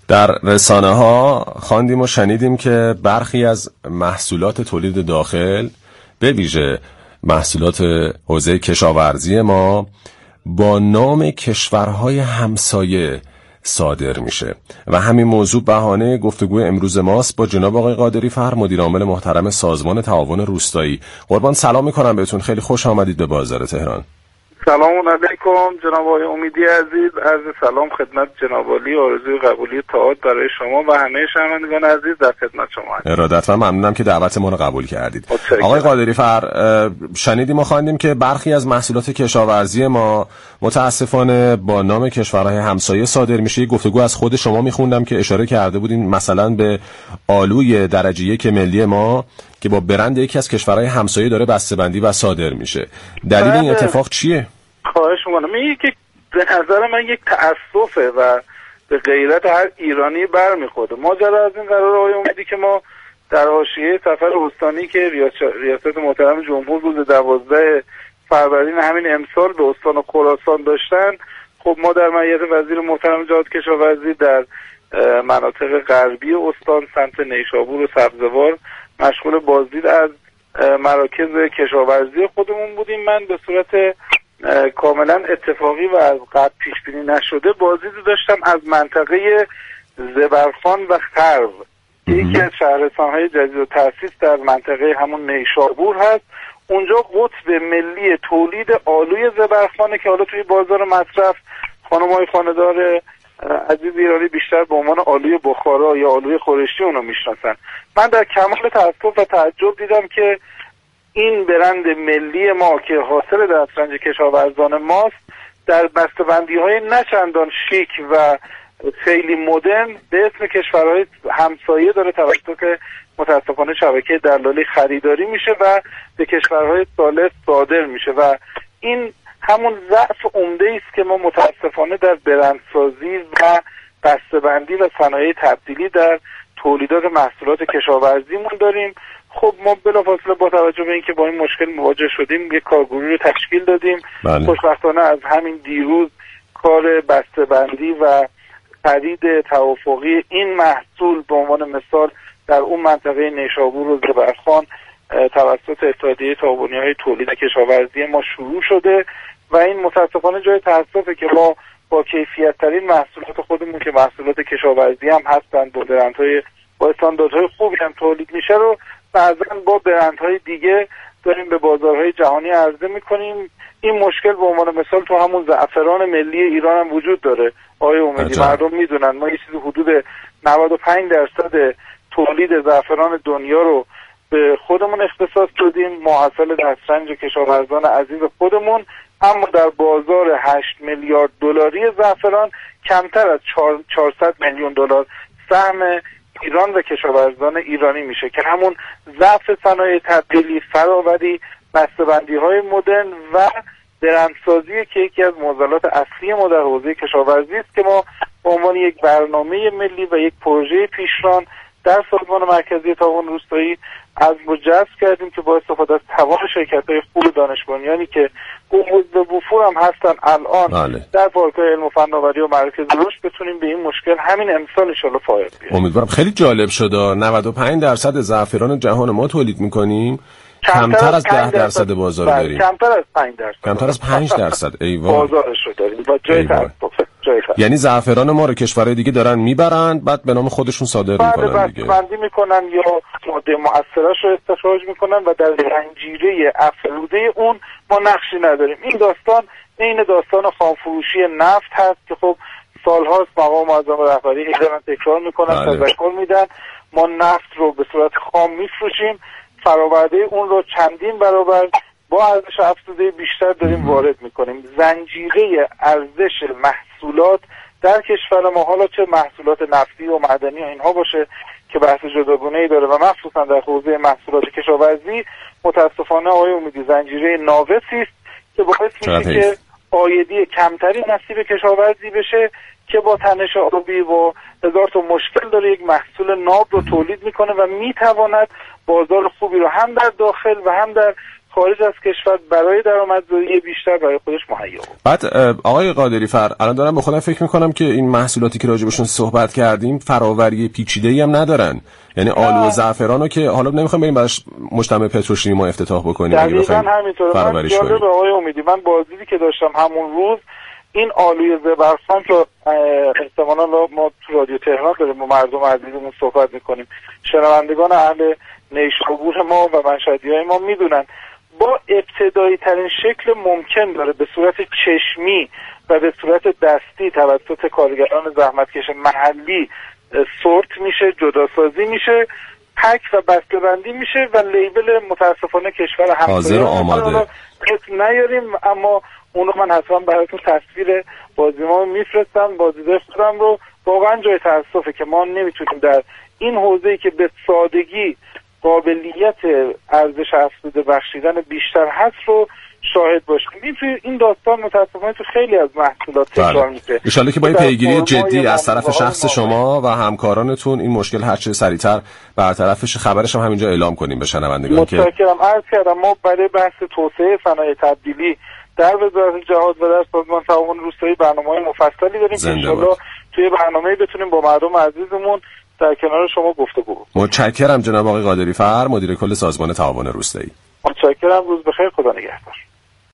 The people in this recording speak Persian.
در رسانه ها خواندیم و شنیدیم که برخی از محصولات تولید داخل به ویژه محصولات حوزه کشاورزی ما با نام کشورهای همسایه صادر میشه و همین موضوع بهانه گفتگوی امروز ماست با جناب آقای قادری فر، مدیر عامل محترم سازمان تعاون روستایی. قربان سلام میکنم بهتون، خیلی خوش آمدید به بازار تهران. سلام علیکم جناب آقای امیدی عزیز، عرض سلام خدمت جناب عالی، آرزوی قبولی تئاتر برای شما و همه شنوندگان عزیز در خدمت شما هستم. ارادت و ممنونم که دعوت ما رو قبول کردید. آقای قادری فر، شنیدیم و خواندیم که برخی از محصولات کشاورزی ما متاسفانه با نام کشورهای همسایه صادر میشه. گفتگو از خود شما میخوندم که اشاره کرده بودین مثلا به آلوی درجه 1 ملی ما که با برند یکی از کشورهای همسایه داره بسته‌بندی و صادر میشه. دلیل این اتفاق چیه؟ خواهش می‌کنم. این که به نظر من یک تأسفه و به غیرت هر ایرانی برمیخوره. ماجرا از این قرار آقای امیدی که ما در حاشیه سفر استانی که ریاست محترم جمهور روز 12 فروردین همین امسال به استان خراسان داشتن، خب ما در معیت وزیر محترم جهاد کشاورزی در مناطق غربی استان سمت نیشابور و سبزوار مشغول بازدید از مراکز کشاورزی خودمون بودیم. من به صورت کاملا اتفاقی و از قبل پیش بینی نشده بازدیدی داشتم از منطقه زبرخان و خرو، یکی از شهرستان‌های جدید و تأسیس در منطقه همون نیشابور هست. اونجا قطب ملی تولید آلوی زبرخانه که حالا توی بازار مصرف خانم‌های خانه‌دار عزیز ایرانی بیشتر به عنوان آلوی بخارا یا آلوی خورشتی اونو میشناسن. من در کمال تأسف و تعجب دیدم که این برند ملی ما که حاصل دسترنج کشاورزان ماست در بسته‌بندی‌های نچندان شیک و خیلی مدرن به اسم کشورهای همسایه داره توسط متاسفانه شبکه دلالی خریداری میشه و به کشورهای ثالث صادر میشه و این همون ضعف عمده است که ما متاسفانه در برندسازی و بسته‌بندی و صنایع تبدیلی در تولیدات محصولات کشاورزیمون داریم. خب ما بلافاصله با توجه به اینکه با این مشکل مواجه شدیم یک کارگروهی رو تشکیل دادیم. خوشبختانه از همین دیروز کار بسته‌بندی و خرید توافقی این محصول به عنوان مثال در اون منطقه نیشابور و زبرخان توسط اتحادیه تعاونی‌های تولید کشاورزی ما شروع شده و این متاسفانه جای تأسفه که ما با کیفیت ترین محصولات خودمون که محصولات کشاورزی هم هستند با برندهای با استانداردهای خوبی هم تولید میشه رو بعضا با برندهای دیگه داریم به بازارهای جهانی عرضه میکنیم. این مشکل به عنوان مثال تو همون زعفران ملی ایران هم وجود داره. آقای امیدی مردم میدونن ما یه چیزی حدود 95% تولید زعفران دنیا رو به خودمون اختصاص دادیم، محصول دسترنج کشاورزان عزیز خودمون، اما در بازار 8 میلیارد دلاری زعفران کمتر از 400 میلیون دلار سهم ایران و کشاورزان ایرانی میشه که همون ضعف صنایع تبدیلی، فراوری، بسته‌بندی‌های مدرن و برندسازی که یکی از معضلات اصلی ما در حوزه کشاورزی است که ما به عنوان یک برنامه ملی و یک پروژه پیشران در سازمان مرکزی تعاون روستایی از جذب کردیم که با استفاده از توان شرکت‌های خوب دانش بنیانی که عضو بوفور هم هستن الان در پارک‌های علم و فناوری و مراکز رشد بتونیم به این مشکل همین امسال ان شاءالله فائق بیاریم. امیدوارم. خیلی جالب شد. 95% زعفران جهان ما تولید می‌کنیم، کمتر از 10% بازار داریم. کمتر از 5%. کمتر از 5%. ایوان. بازارش رو داریم و جای تأسف. یعنی زعفران ما رو کشورهای دیگه دارن میبرن بعد به نام خودشون صادر میکنن دیگه. بندی میکنن یا ماده مؤثرش رو استخراج میکنن و در زنجیره افزوده اون ما نقشی نداریم. این داستان عین داستان خامفروشی نفت هست که خب سالهاست مقام معظم رهبری ایران تکرار میکنن، تذکر میدن ما نفت رو به صورت خام میفروشیم، فرآورده اون رو چندین برابر با ارزش افزوده بیشتر داریم وارد میکنیم. زنجیره ارزش محصولات در کشور ما، حالا چه محصولات نفتی و معدنی و اینها باشه که بحث جداگانه‌ای داره و مخصوصا در حوزه محصولات کشاورزی متاسفانه آقای امیدی زنجیره ناقصی است که باعث میشه که عایدی کمتری نصیب کشاورزی بشه که با تنش آبی و هزار تا مشکل داره یک محصول ناب رو تولید میکنه و میتواند بازار خوبی رو هم در داخل و هم در خارج از کشور برای درآمدزایی بیشتر برای خودش مهیا بود. بعد آقای قادری فر، الان دارم به خودم فکر میکنم که این محصولاتی که راجبشون صحبت کردیم فراوری پیچیده‌ای هم ندارن. یعنی آلو و زعفرانو که حالا نمیخوام بریم براش مجتمع پتروشیمی ما افتتاح بکنیم. دقیقاً همینطوره. من جالب آقای امیدی، من بازدیدی که داشتم همون روز این آلوی زبرخان که احتمالاً ما تو رادیو تهران داریم با مردم عزیزمون صحبت میکنیم، شنوندگان اهل نیشابور ما و مشهدیای ما میدونن با ابتدایی ترین شکل ممکن داره به صورت چشمی و به صورت دستی توسط کارگران زحمتکش محلی سورت میشه، جداسازی میشه، پک و بسته‌بندی میشه و لیبل متاسفانه کشور حاضر و آماده نیاریم، اما اونو من حتما براتون تصویر بازیمو میفرستم. بازیده خودم رو واقعا جای تاسفه که ما نمیتونیم در این حوزه‌ای که به سادگی قابلیت ارزش افزوده بخشیدن بیشتر هست رو شاهد باشیم. این داستان متاسفانه تو خیلی از محصولات تکرار میشه. ان شاءالله که با این پیگیری جدی از طرف شخص شما و همکارانتون این مشکل هر چه سریعتر برطرفش، خبرش هم همینجا اعلام کنیم به شنوندگان. متشکرم. عرض کردم ما برای بحث توسعه صنایع تبدیلی در وزارت جهاد و در سازمان تعاون روستایی برنامه‌های مفصلی داریم که ان شاءالله توی برنامه‌ای بتونیم با مردم عزیزمون در کنار شما گفتگو کنیم. متشکرم جناب آقای قادری فر، مدیر کل سازمان تعاون روستایی. متشکرم. روز بخیر. خدا نگهدار.